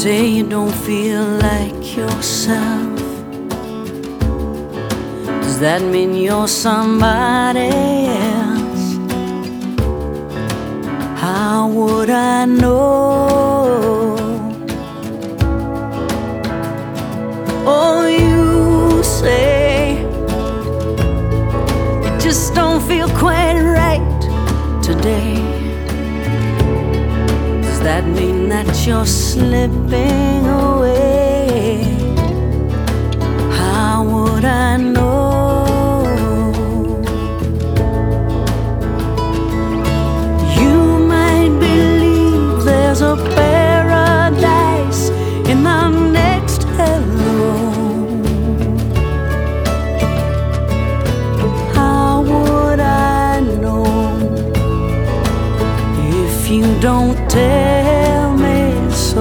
say you don't feel like yourself. Does that mean you're somebody else? How would I know? Oh, you say you just don't feel quite right today. Does that mean that you're slipping away? How would I know? You might believe there's a paradise in the next hello. How would I know if you don't tell me so?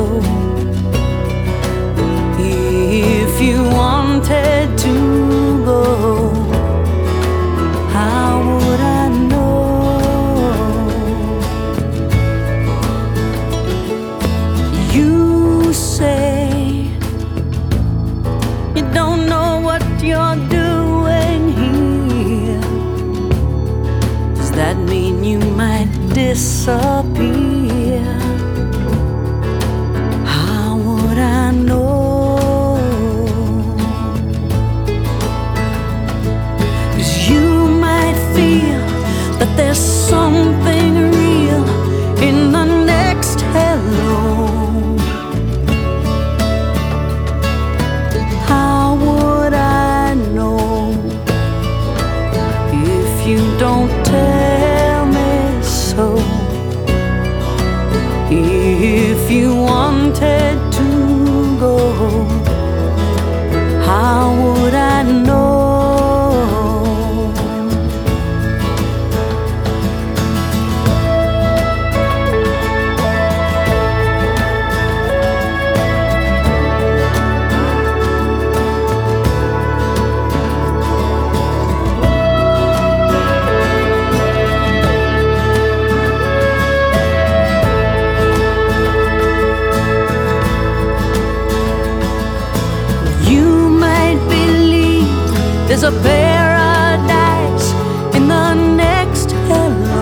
If you wanted to go, how would I know? You say you don't know what you're doing here. Does that mean you might disappear? How would I know? That there's something real in the next hello. How would I know if you don't tell me so? If you wanted to go, how would I know? There's a paradise in the next hello.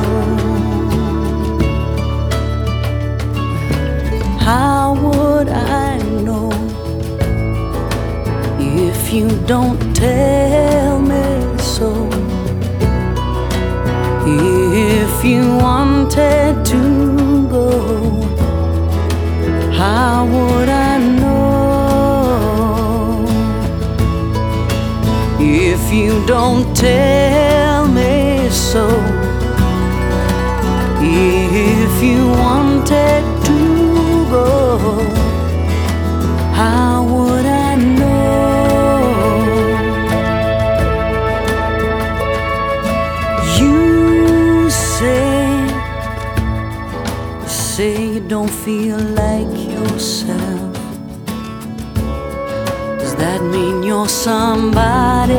How would I know if you don't tell me so? If you wanted to go, how would I know? If you don't tell me so, if you wanted to go, how would I know? You say you don't feel like yourself. Does that mean you're somebody